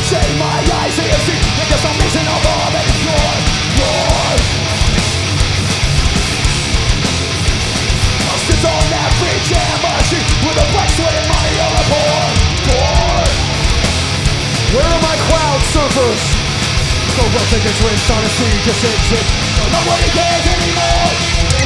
Shade my eyes, AFC, and guess I'm missing all more than yours. I'll sit on that free jam machine with a black sweat and money on a board. Where are my cloud surfers? So well tickets rinsed on a sea, just exit. No nobody cares anymore.